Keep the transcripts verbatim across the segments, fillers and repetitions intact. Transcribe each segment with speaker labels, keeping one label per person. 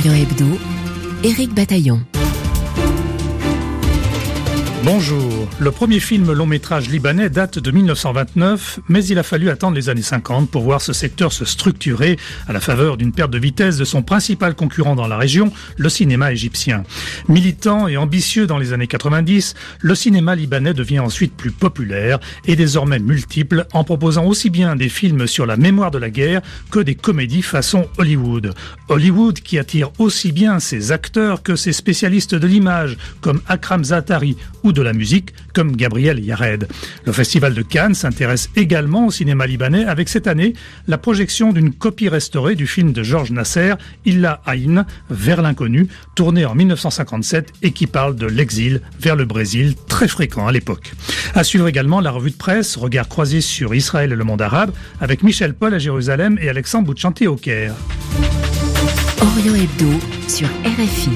Speaker 1: Orient Hebdo, Éric Bataillon.
Speaker 2: Bonjour. Le premier film long-métrage libanais date de mille neuf cent vingt-neuf, mais il a fallu attendre les années cinquante pour voir ce secteur se structurer à la faveur d'une perte de vitesse de son principal concurrent dans la région, le cinéma égyptien. Militant et ambitieux dans les années quatre-vingt-dix, le cinéma libanais devient ensuite plus populaire et désormais multiple, en proposant aussi bien des films sur la mémoire de la guerre que des comédies façon Hollywood. Hollywood qui attire aussi bien ses acteurs que ses spécialistes de l'image, comme Akram Zaatari, ou de la musique comme Gabriel Yared. Le Festival de Cannes s'intéresse également au cinéma libanais avec cette année la projection d'une copie restaurée du film de Georges Nasser, Illa Aïn, Vers l'inconnu, tourné en mille neuf cent cinquante-sept et qui parle de l'exil vers le Brésil, très fréquent à l'époque. À suivre également la revue de presse, regard croisé sur Israël et le monde arabe, avec Michel Paul à Jérusalem et Alexandre Bouchanté au Caire.
Speaker 1: Orient Hebdo sur R F I.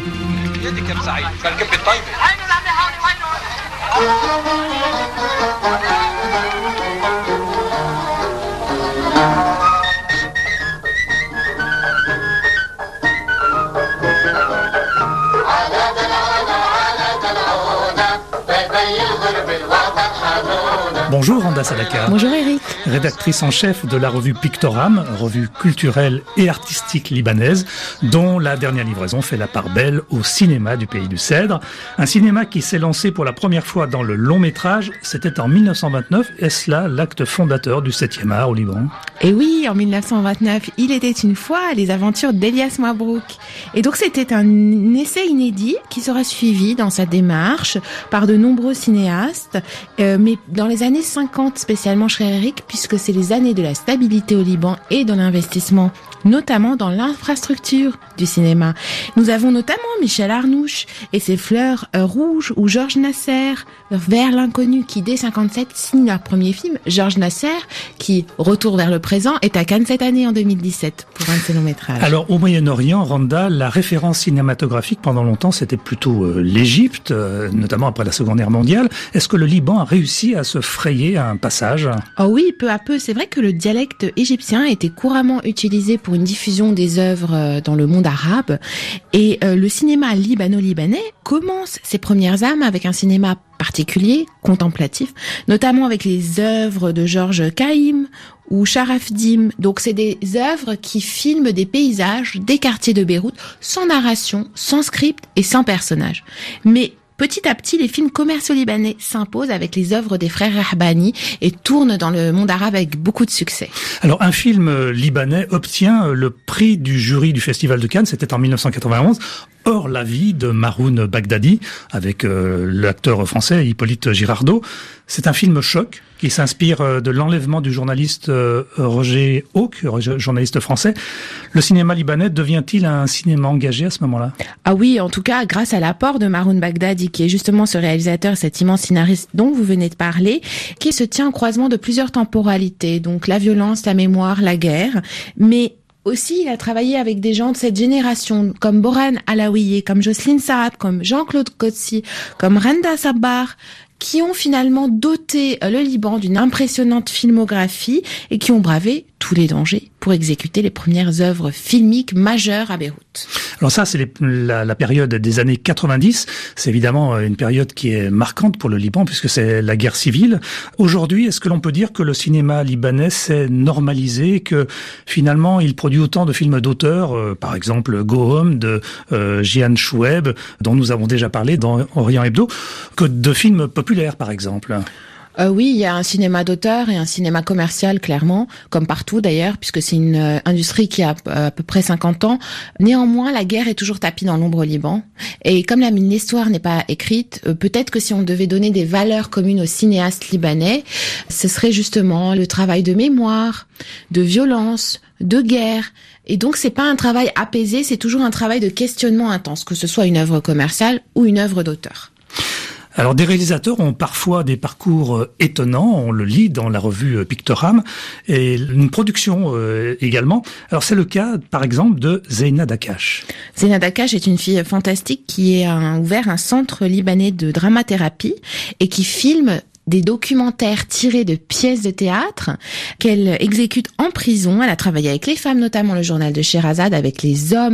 Speaker 2: Bonjour Randa Sadaka.
Speaker 3: Bonjour Eric.
Speaker 2: Rédactrice en chef de la revue Pictoram, revue culturelle et artistique libanaise, dont la dernière livraison fait la part belle au cinéma du pays du Cèdre. Un cinéma qui s'est lancé pour la première fois dans le long métrage, c'était en mille neuf cent vingt-neuf. Est-ce là l'acte fondateur du septième art au Liban ?
Speaker 3: Et oui, en mille neuf cent vingt-neuf, il était une fois les aventures d'Elias Mabrouk. Et donc c'était un essai inédit qui sera suivi dans sa démarche par de nombreux cinéastes, euh, mais dans les années cinquante spécialement chez Eric, puisque c'est les années de la stabilité au Liban et de l'investissement, notamment dans l'infrastructure du cinéma. Nous avons notamment Michel Arnouch et ses Fleurs euh, rouges, ou Georges Nasser, Vers l'inconnu, qui dès cinquante-sept signe leur premier film. Georges Nasser, qui, Retour vers le présent, est à Cannes cette année en deux mille dix-sept pour un de ses longs métrages.
Speaker 2: Alors au Moyen-Orient, Randa, la référence cinématographique pendant longtemps c'était plutôt euh, l'Égypte, euh, notamment après la Seconde Guerre mondiale. Est-ce que le Liban a réussi à se frayer un passage ?
Speaker 3: Oh oui, peu à peu. C'est vrai que le dialecte égyptien était couramment utilisé pour une diffusion des œuvres dans le monde arabe. Et euh, le cinéma libano-libanais commence ses premières armes avec un cinéma particulier, contemplatif, notamment avec les œuvres de Georges Caïm ou Sharafdim. Donc c'est des œuvres qui filment des paysages, des quartiers de Beyrouth, sans narration, sans script et sans personnages. Mais petit à petit, les films commerciaux libanais s'imposent avec les œuvres des frères Rahbani et tournent dans le monde arabe avec beaucoup de succès.
Speaker 2: Alors, un film libanais obtient le prix du jury du Festival de Cannes, c'était en mille neuf cent quatre-vingt-onze, Hors la vie de Maroun Bagdadi, avec euh, l'acteur français Hippolyte Girardot. C'est un film choc qui s'inspire de l'enlèvement du journaliste euh, Roger Hawk, journaliste français. Le cinéma libanais devient-il un cinéma engagé à ce moment-là ?
Speaker 3: Ah oui, en tout cas, grâce à l'apport de Maroun Bagdadi, qui est justement ce réalisateur, cet immense scénariste dont vous venez de parler, qui se tient au croisement de plusieurs temporalités, donc la violence, la mémoire, la guerre, mais aussi, il a travaillé avec des gens de cette génération, comme Boran Alaouié, comme Jocelyne Saab, comme Jean-Claude Kotsi, comme Renda Sabbar, qui ont finalement doté le Liban d'une impressionnante filmographie et qui ont bravé tous les dangers pour exécuter les premières œuvres filmiques majeures à Beyrouth.
Speaker 2: Alors ça, c'est les, la, la période des années quatre-vingt-dix. C'est évidemment une période qui est marquante pour le Liban puisque c'est la guerre civile. Aujourd'hui, est-ce que l'on peut dire que le cinéma libanais s'est normalisé, que finalement il produit autant de films d'auteur, euh, par exemple Go Home de euh, Jian Choueb, dont nous avons déjà parlé dans Orient Hebdo, que de films populaires par exemple ?
Speaker 3: Euh, oui, il y a un cinéma d'auteur et un cinéma commercial, clairement, comme partout d'ailleurs, puisque c'est une euh, industrie qui a euh, à peu près cinquante ans. Néanmoins, la guerre est toujours tapie dans l'ombre au Liban. Et comme la l'histoire n'est pas écrite, euh, peut-être que si on devait donner des valeurs communes aux cinéastes libanais, ce serait justement le travail de mémoire, de violence, de guerre. Et donc, c'est pas un travail apaisé, c'est toujours un travail de questionnement intense, que ce soit une œuvre commerciale ou une œuvre d'auteur.
Speaker 2: Alors, des réalisateurs ont parfois des parcours étonnants, on le lit dans la revue Pictoram, et une production euh, également. Alors, c'est le cas, par exemple, de Zeina Dakash.
Speaker 3: Zeina Dakash est une fille fantastique qui a ouvert un centre libanais de dramathérapie et qui filme des documentaires tirés de pièces de théâtre qu'elle exécute en prison. Elle a travaillé avec les femmes, notamment le journal de Sherazade, avec les hommes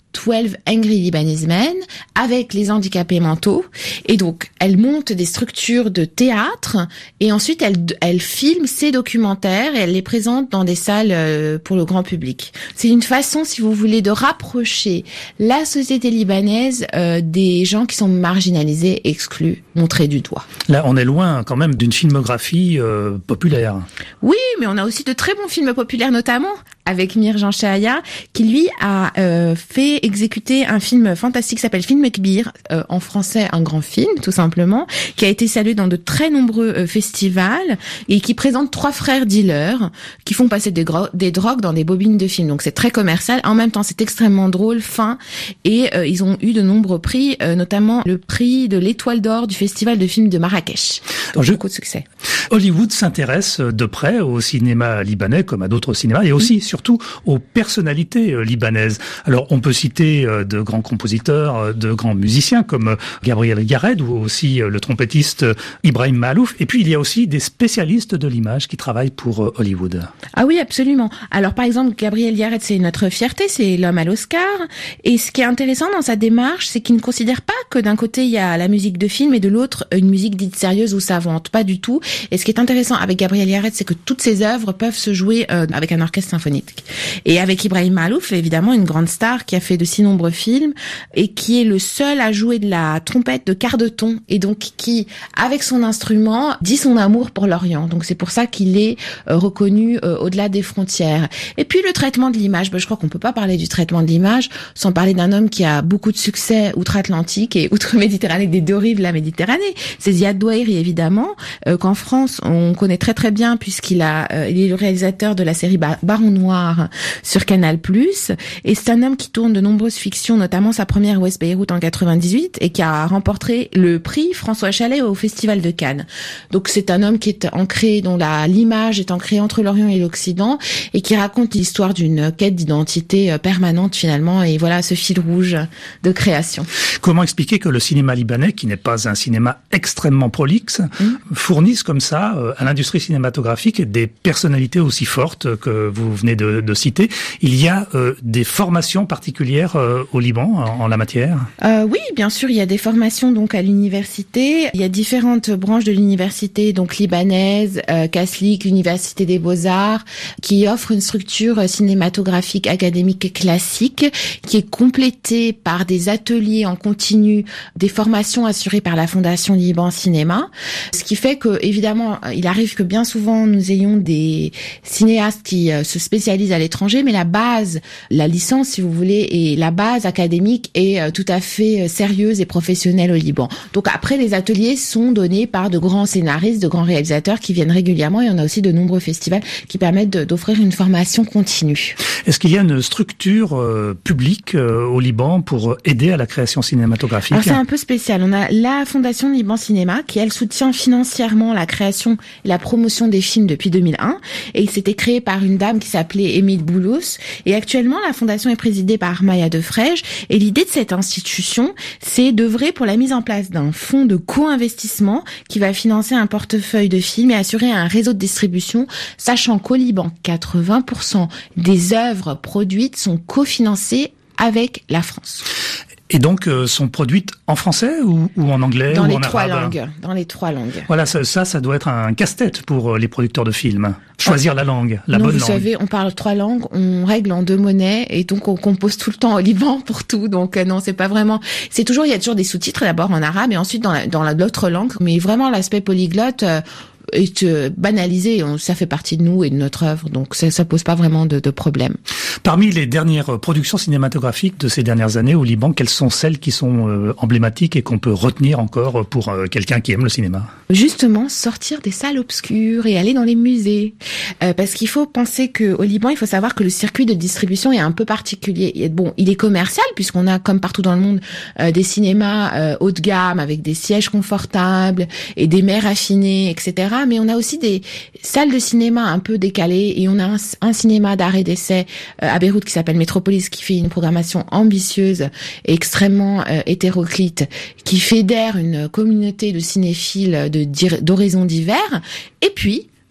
Speaker 3: douze Angry Lebanese Men avec les handicapés mentaux. Et donc, elle monte des structures de théâtre et ensuite elle, elle filme ses documentaires et elle les présente dans des salles euh, pour le grand public. C'est une façon, si vous voulez, de rapprocher la société libanaise euh, des gens qui sont marginalisés, exclus, montrés du doigt.
Speaker 2: Là, on est loin quand même d'une filmographie euh, populaire.
Speaker 3: Oui, mais on a aussi de très bons films populaires, notamment avec Mirjan Chahaya, qui lui a euh, fait exécuter un film fantastique qui s'appelle Film Kbir, euh, en français un grand film tout simplement, qui a été salué dans de très nombreux euh, festivals et qui présente trois frères dealers qui font passer des, gro- des drogues dans des bobines de films. Donc c'est très commercial, en même temps c'est extrêmement drôle, fin, et euh, ils ont eu de nombreux prix, euh, notamment le prix de l'Étoile d'Or du Festival de films de Marrakech. Donc
Speaker 2: Je...
Speaker 3: beaucoup de succès.
Speaker 2: Hollywood s'intéresse de près au cinéma libanais comme à d'autres cinémas et aussi, mmh. surtout, aux personnalités libanaises. Alors, on peut citer de grands compositeurs, de grands musiciens comme Gabriel Yared ou aussi le trompettiste Ibrahim Mahalouf. Et puis, il y a aussi des spécialistes de l'image qui travaillent pour Hollywood.
Speaker 3: Ah oui, absolument. Alors, par exemple, Gabriel Yared, c'est notre fierté, c'est l'homme à l'Oscar. Et ce qui est intéressant dans sa démarche, c'est qu'il ne considère pas que d'un côté, il y a la musique de film et de l'autre, une musique dite sérieuse ou savante. Pas du tout. Et ce qui est intéressant avec Gabriel Yared, c'est que toutes ses œuvres peuvent se jouer euh, avec un orchestre symphonique. Et avec Ibrahim Mahalouf, évidemment, une grande star qui a fait de si nombreux films et qui est le seul à jouer de la trompette de quart de ton et donc qui, avec son instrument, dit son amour pour l'Orient. Donc c'est pour ça qu'il est euh, reconnu euh, au-delà des frontières. Et puis le traitement de l'image, ben, je crois qu'on peut pas parler du traitement de l'image sans parler d'un homme qui a beaucoup de succès outre-Atlantique et outre-Méditerranée, des deux rives de la Méditerranée. C'est Ziad Douairi, évidemment, euh, qu'en France, on connaît très très bien puisqu'il a, euh, il est le réalisateur de la série Baron Noir sur Canal plus, et c'est un homme qui tourne de nombreuses fictions, notamment sa première West Beyrouth en quatre-vingt-dix-huit et qui a remporté le prix François Chalet au Festival de Cannes. Donc c'est un homme qui est ancré, dont la l'image est ancrée entre l'Orient et l'Occident et qui raconte l'histoire d'une quête d'identité permanente finalement, et voilà ce fil rouge de création.
Speaker 2: Comment expliquer que le cinéma libanais, qui n'est pas un cinéma extrêmement prolixe, mmh. fournisse comme ça euh, à l'industrie cinématographique des personnalités aussi fortes que vous venez de, de citer? Il y a euh, des formations particulières euh, au Liban en, en la matière?
Speaker 3: euh, Oui, bien sûr, il y a des formations donc à l'université. Il y a différentes branches de l'université, donc libanaise, euh, Caslic, l'université des Beaux-Arts, qui offre une structure cinématographique académique classique, qui est complétée par des ateliers en continu, des formations assurées par la Fondation Liban Cinéma, ce qui fait que, évidemment, il arrive que bien souvent nous ayons des cinéastes qui euh, se spécialisent à l'étranger, mais la base, la licence, si vous voulez, et la base académique est euh, tout à fait euh, sérieuse et professionnelle au Liban. Donc après, les ateliers sont donnés par de grands scénaristes, de grands réalisateurs qui viennent régulièrement, et on a aussi de nombreux festivals qui permettent de, d'offrir une formation continue.
Speaker 2: Est-ce qu'il y a une structure euh, publique euh, au Liban pour aider à la création cinématographique?
Speaker 3: Alors c'est un peu spécial. On a la Fondation Liban Cinéma qui, elle, soutient financièrement la création et la promotion des films depuis deux mille un, et il s'était créé par une dame qui s'appelait Émile Boulous, et actuellement la fondation est présidée par Maya Defrege, et l'idée de cette institution, c'est d'œuvrer pour la mise en place d'un fonds de co-investissement qui va financer un portefeuille de films et assurer un réseau de distribution, sachant qu'au Liban, quatre-vingts pour cent des œuvres produites sont cofinancées avec la France.
Speaker 2: Et donc, euh, sont produites en français ou, ou en anglais
Speaker 3: dans
Speaker 2: ou
Speaker 3: les
Speaker 2: en
Speaker 3: trois
Speaker 2: arabe?
Speaker 3: langues, dans les trois langues.
Speaker 2: Voilà, ça, ça, ça doit être un casse-tête pour les producteurs de films. Choisir ah. la langue, la
Speaker 3: non,
Speaker 2: bonne
Speaker 3: vous
Speaker 2: langue.
Speaker 3: Vous savez, on parle trois langues, on règle en deux monnaies, et donc on compose tout le temps au Liban pour tout. Donc euh, non, c'est pas vraiment. C'est toujours, il y a toujours des sous-titres d'abord en arabe et ensuite dans la, dans la, l'autre langue. Mais vraiment, l'aspect polyglotte euh, est euh, banalisé. On, ça fait partie de nous et de notre œuvre, donc ça, ça pose pas vraiment de, de problème.
Speaker 2: Parmi les dernières productions cinématographiques de ces dernières années au Liban, quelles sont celles qui sont euh, emblématiques et qu'on peut retenir encore pour euh, quelqu'un qui aime le cinéma?
Speaker 3: Justement, sortir des salles obscures et aller dans les musées. Euh, parce qu'il faut penser qu'au Liban, il faut savoir que le circuit de distribution est un peu particulier. Et bon, il est commercial puisqu'on a, comme partout dans le monde, euh, des cinémas euh, haut de gamme avec des sièges confortables et des mets raffinés, et cetera. Mais on a aussi des salles de cinéma un peu décalées, et on a un, un cinéma d'art et d'essai euh, à Beyrouth qui s'appelle Métropolis, qui fait une programmation ambitieuse et extrêmement euh, hétéroclite, qui fédère une communauté de cinéphiles de, d'horizons divers. Et puis,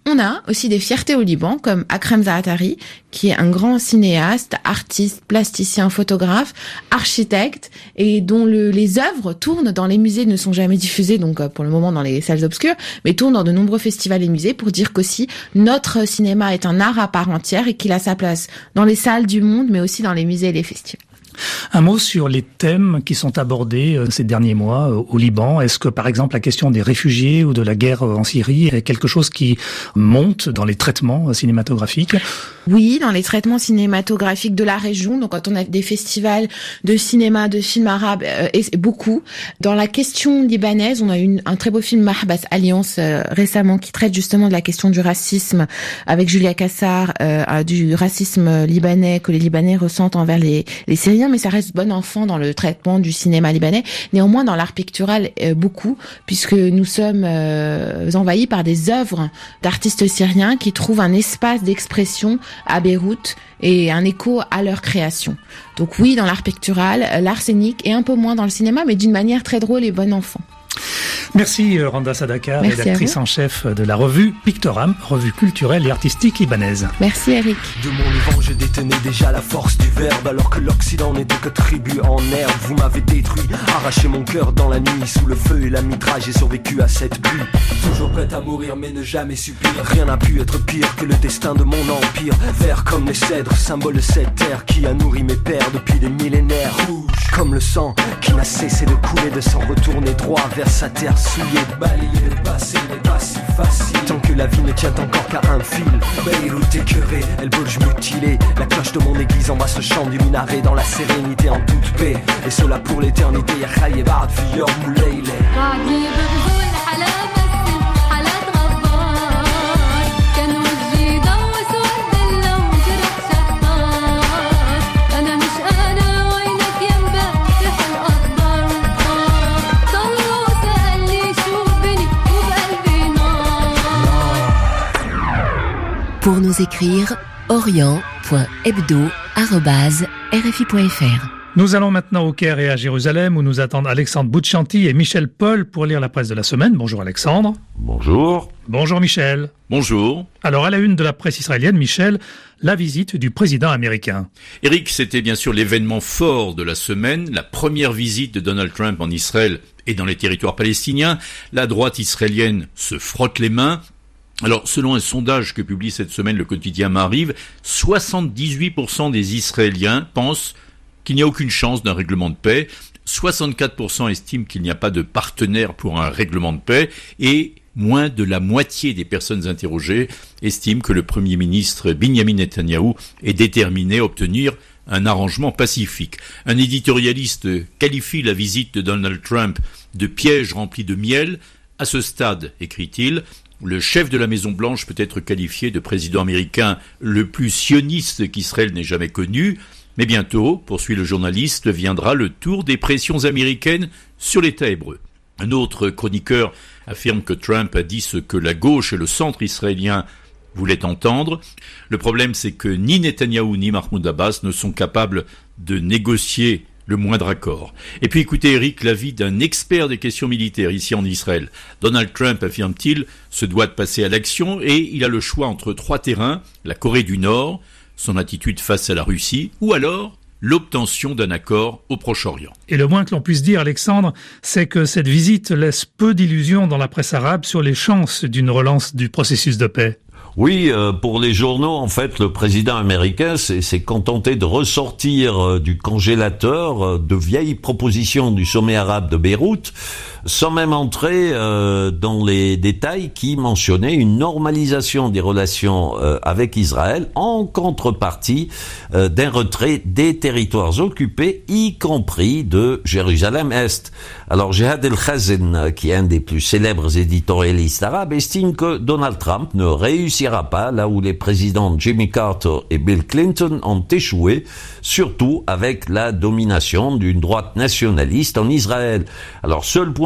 Speaker 3: On a aussi des fiertés au Liban, comme Akram Zaatari, qui est un grand cinéaste, artiste, plasticien, photographe, architecte, et dont le, les œuvres tournent dans les musées, ne sont jamais diffusées, donc pour le moment dans les salles obscures, mais tournent dans de nombreux festivals et musées pour dire qu'aussi notre cinéma est un art à part entière et qu'il a sa place dans les salles du monde, mais aussi dans les musées et les festivals.
Speaker 2: Un mot sur les thèmes qui sont abordés ces derniers mois au Liban. Est-ce que, par exemple, la question des réfugiés ou de la guerre en Syrie est quelque chose qui monte dans les traitements cinématographiques ?
Speaker 3: Oui, dans les traitements cinématographiques de la région. Donc, quand on a des festivals de cinéma, de films arabes, euh, et beaucoup. Dans la question libanaise, on a eu une, un très beau film, Mahbas Alliance, euh, récemment, qui traite justement de la question du racisme, avec Julia Kassar, euh, du racisme libanais que les Libanais ressentent envers les, les Syriens. Mais ça reste bon enfant dans le traitement du cinéma libanais. Néanmoins, dans l'art pictural, euh, beaucoup, puisque nous sommes euh, envahis par des œuvres d'artistes syriens qui trouvent un espace d'expression à Beyrouth et un écho à leur création. Donc oui, dans l'art pictural, l'art scénique et un peu moins dans le cinéma, mais d'une manière très drôle et bon enfant.
Speaker 2: Merci Randa Sadaka,
Speaker 3: Merci
Speaker 2: rédactrice en chef de la revue Pictoram, revue culturelle et artistique libanaise.
Speaker 3: Merci Eric.
Speaker 4: De mon vivant, je détenais déjà la force du verbe, alors que l'Occident n'était que tribu en herbe. Vous m'avez détruit, arraché mon cœur dans la nuit, sous le feu et la mitraille, j'ai survécu à cette pluie. Toujours prête à mourir mais ne jamais subir. Rien n'a pu être pire que le destin de mon empire. Vert comme les cèdres, symbole de cette terre qui a nourri mes pères depuis des millénaires. Rouge comme le sang qui n'a cessé de couler, de s'en retourner droit vers sa terre souillée. Balayer le passé n'est pas si facile, tant que la vie ne tient encore qu'à un fil. Beyrouth écœurée, El Burj mutilé, la cloche de mon église embrasse le chant du minaret dans la sérénité en toute paix. Et cela pour l'éternité, ya khaye ba'd fi yawm layla.
Speaker 1: Pour nous écrire, orient point hebdo arobase r f i point f r.
Speaker 2: Nous allons maintenant au Caire et à Jérusalem où nous attendent Alexandre Boutchanti et Michel Paul pour lire la presse de la semaine. Bonjour Alexandre.
Speaker 5: Bonjour.
Speaker 2: Bonjour Michel.
Speaker 5: Bonjour.
Speaker 2: Alors à la une de la presse israélienne, Michel, la visite du président américain.
Speaker 5: Eric, c'était bien sûr l'événement fort de la semaine, la première visite de Donald Trump en Israël et dans les territoires palestiniens. La droite israélienne se frotte les mains. Alors, selon un sondage que publie cette semaine le quotidien Maariv, soixante-dix-huit pour cent des Israéliens pensent qu'il n'y a aucune chance d'un règlement de paix, soixante-quatre pour cent estiment qu'il n'y a pas de partenaire pour un règlement de paix, et moins de la moitié des personnes interrogées estiment que le Premier ministre Binyamin Netanyahou est déterminé à obtenir un arrangement pacifique. Un éditorialiste qualifie la visite de Donald Trump de piège rempli de miel. À ce stade, écrit-il, le chef de la Maison-Blanche peut être qualifié de président américain le plus sioniste qu'Israël n'ait jamais connu, mais bientôt, poursuit le journaliste, viendra le tour des pressions américaines sur l'État hébreu. Un autre chroniqueur affirme que Trump a dit ce que la gauche et le centre israélien voulaient entendre. Le problème, c'est que ni Netanyahou ni Mahmoud Abbas ne sont capables de négocier le moindre accord. Et puis écoutez Eric, l'avis d'un expert des questions militaires ici en Israël. Donald Trump, affirme-t-il, se doit de passer à l'action et il a le choix entre trois terrains, la Corée du Nord, son attitude face à la Russie, ou alors l'obtention d'un accord au Proche-Orient.
Speaker 2: Et le moins que l'on puisse dire, Alexandre, c'est que cette visite laisse peu d'illusions dans la presse arabe sur les chances d'une relance du processus de paix.
Speaker 6: Oui, euh, pour les journaux, en fait, le président américain s'est, s'est contenté de ressortir euh, du congélateur euh, de vieilles propositions du sommet arabe de Beyrouth, sans même entrer euh, dans les détails qui mentionnaient une normalisation des relations euh, avec Israël en contrepartie euh, d'un retrait des territoires occupés, y compris de Jérusalem-Est. Alors, Jihad El-Khazin, qui est un des plus célèbres éditorialistes arabes, estime que Donald Trump ne réussira pas là où les présidents Jimmy Carter et Bill Clinton ont échoué, surtout avec la domination d'une droite nationaliste en Israël. Alors, seul point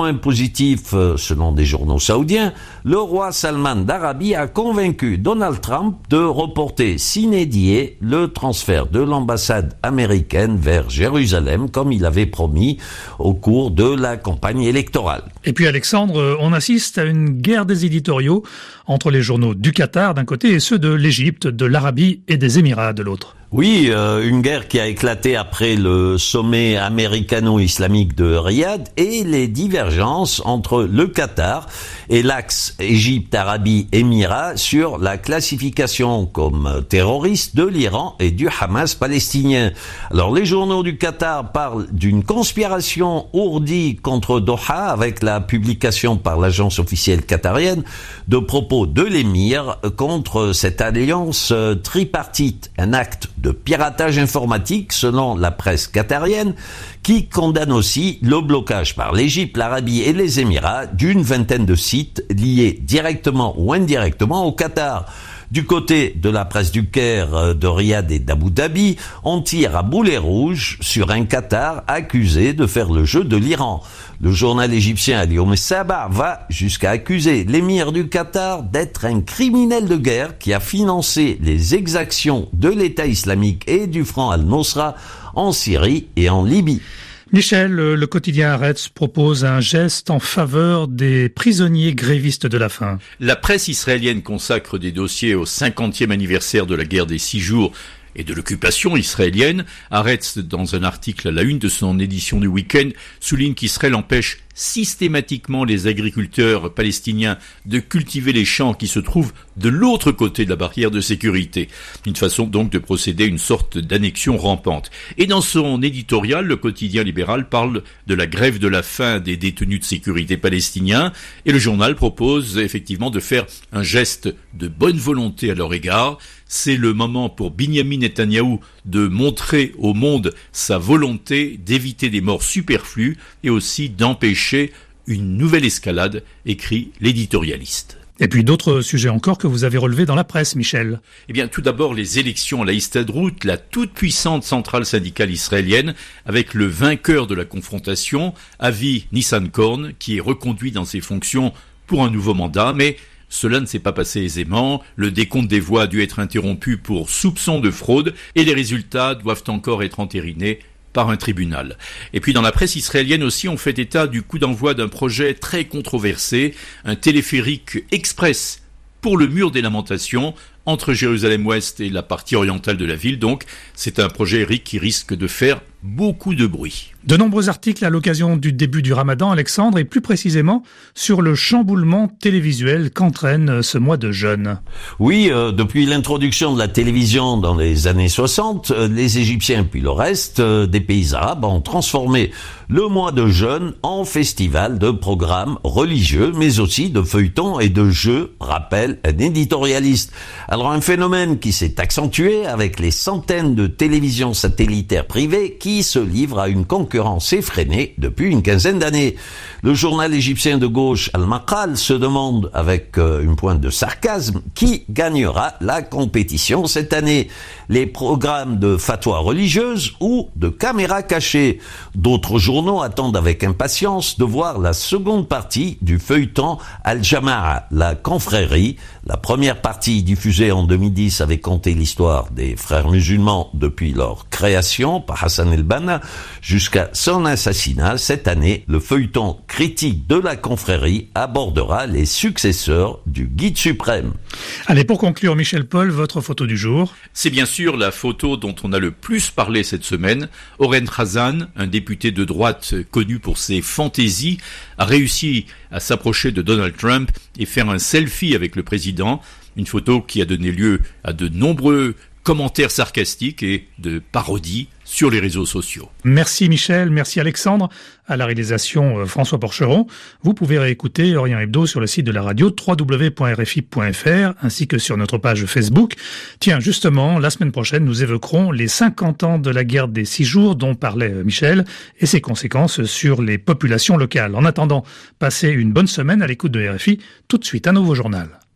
Speaker 6: point positif, selon des journaux saoudiens, le roi Salman d'Arabie a convaincu Donald Trump de reporter sine die le transfert de l'ambassade américaine vers Jérusalem, comme il avait promis au cours de la campagne électorale.
Speaker 2: Et puis Alexandre, on assiste à une guerre des éditoriaux entre les journaux du Qatar d'un côté et ceux de l'Égypte, de l'Arabie et des Émirats de l'autre.
Speaker 6: Oui, euh, une guerre qui a éclaté après le sommet américano-islamique de Riyad et les divergences entre le Qatar et l'axe Égypte, Arabie, Émirats sur la classification comme terroriste de l'Iran et du Hamas palestinien. Alors les journaux du Qatar parlent d'une conspiration ourdie contre Doha avec la publication par l'agence officielle qatarienne de propos de l'émir contre cette alliance tripartite, un acte de piratage informatique selon la presse qatarienne qui condamne aussi le blocage par l'Égypte, l'Arabie et les Émirats d'une vingtaine de sites liés directement ou indirectement au Qatar. Du côté de la presse du Caire, de Riyad et d'Abu Dhabi, on tire à boulet rouge sur un Qatar accusé de faire le jeu de l'Iran. Le journal égyptien Al-Yom Saba va jusqu'à accuser l'émir du Qatar d'être un criminel de guerre qui a financé les exactions de l'État islamique et du Front Al-Nosra en Syrie et en Libye.
Speaker 2: Michel, le quotidien Haaretz propose un geste en faveur des prisonniers grévistes de la faim.
Speaker 5: La presse israélienne consacre des dossiers au cinquantième anniversaire de la guerre des six jours et de l'occupation israélienne. Haaretz, dans un article à la une de son édition du week-end, souligne qu'Israël empêche systématiquement les agriculteurs palestiniens de cultiver les champs qui se trouvent de l'autre côté de la barrière de sécurité. Une façon donc de procéder à une sorte d'annexion rampante. Et dans son éditorial, le quotidien libéral parle de la grève de la faim des détenus de sécurité palestiniens et le journal propose effectivement de faire un geste de bonne volonté à leur égard. C'est le moment pour Binyamin Netanyahou de montrer au monde sa volonté d'éviter des morts superflues et aussi d'empêcher une nouvelle escalade, écrit l'éditorialiste.
Speaker 2: Et puis d'autres sujets encore que vous avez relevés dans la presse, Michel.
Speaker 5: Eh bien, tout d'abord, les élections à la Histadrout, la toute-puissante centrale syndicale israélienne, avec le vainqueur de la confrontation, Avi Nissankorn, qui est reconduit dans ses fonctions pour un nouveau mandat, mais cela ne s'est pas passé aisément, le décompte des voix a dû être interrompu pour soupçon de fraude et les résultats doivent encore être entérinés par un tribunal. Et puis dans la presse israélienne aussi, on fait état du coup d'envoi d'un projet très controversé, un téléphérique express pour le mur des lamentations entre Jérusalem-Ouest et la partie orientale de la ville. Donc c'est un projet, Eric, qui risque de faire beaucoup de bruit.
Speaker 2: De nombreux articles à l'occasion du début du Ramadan, Alexandre, et plus précisément sur le chamboulement télévisuel qu'entraîne ce mois de jeûne.
Speaker 6: Oui, euh, depuis l'introduction de la télévision dans les années soixante, euh, les Égyptiens puis le reste euh, des pays arabes ont transformé le mois de jeûne en festival de programmes religieux, mais aussi de feuilletons et de jeux, rappelle un éditorialiste. Alors un phénomène qui s'est accentué avec les centaines de télévisions satellitaires privées qui se livrent à une concurrence effrénée depuis une quinzaine d'années. Le journal égyptien de gauche Al-Maqal se demande avec euh, une pointe de sarcasme qui gagnera la compétition cette année. Les programmes de fatwa religieuses ou de caméras cachées. D'autres journaux attendent avec impatience de voir la seconde partie du feuilleton Al-Jama'a, la confrérie. La première partie diffusée en deux mille dix avait conté l'histoire des frères musulmans depuis leur création par Hassan el-Banna jusqu'à son assassinat. Cette année, le feuilleton critique de la confrérie abordera les successeurs du guide suprême.
Speaker 2: Allez, pour conclure, Michel Paul, votre photo du jour.
Speaker 5: C'est bien sûr la photo dont on a le plus parlé cette semaine. Oren Khazan, un député de droite connu pour ses fantaisies, a réussi à s'approcher de Donald Trump et faire un selfie avec le président. Une photo qui a donné lieu à de nombreux commentaires sarcastiques et de parodies sur les réseaux sociaux.
Speaker 2: Merci Michel, merci Alexandre. À la réalisation, François Porcheron. Vous pouvez réécouter Orient Hebdo sur le site de la radio w w w point r f i point f r ainsi que sur notre page Facebook. Tiens, justement, la semaine prochaine, nous évoquerons les cinquante ans de la guerre des six jours dont parlait Michel et ses conséquences sur les populations locales. En attendant, passez une bonne semaine à l'écoute de R F I. Tout de suite, un nouveau journal.